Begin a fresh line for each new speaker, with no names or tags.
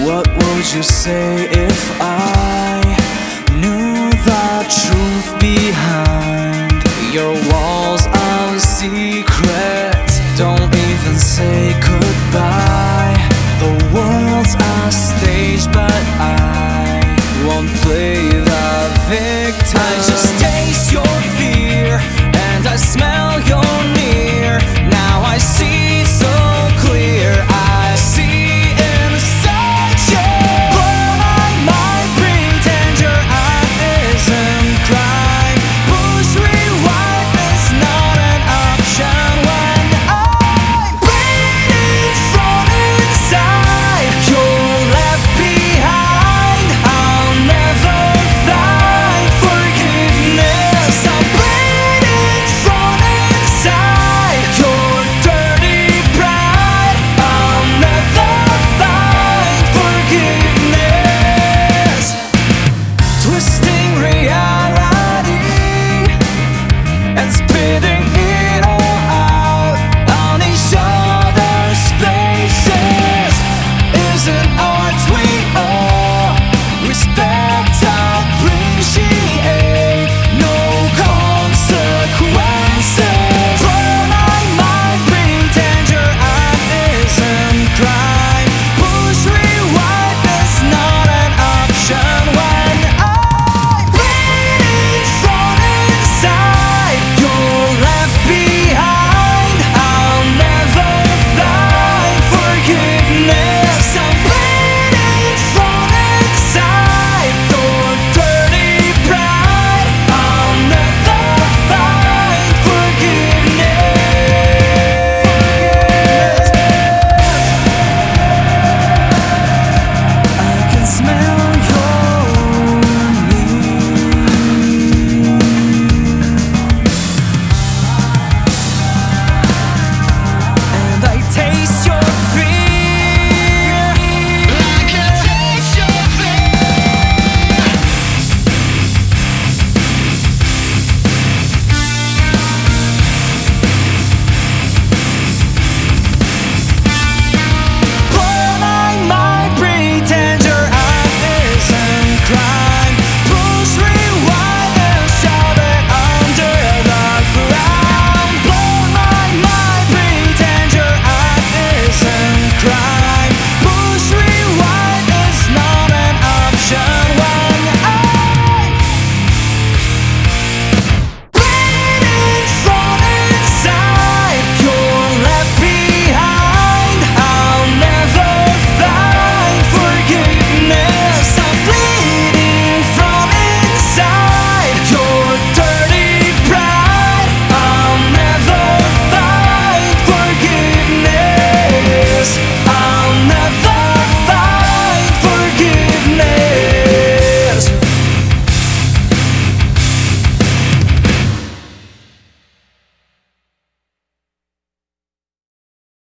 What would you say if I knew the truth behind your walls of secret? Don't even say goodbye. The world's a stage, but I won't play the victim. I just taste your fear and I smell your near. Now I see so clear. I see inside you. But I might pretend your eye isn't crying. Push rewind is not an option when I'm bleeding from inside. You're left behind. I'll never find forgiveness. I'm bleeding from inside. Your dirty pride. I'll never find forgiveness. Twisting reality and spitting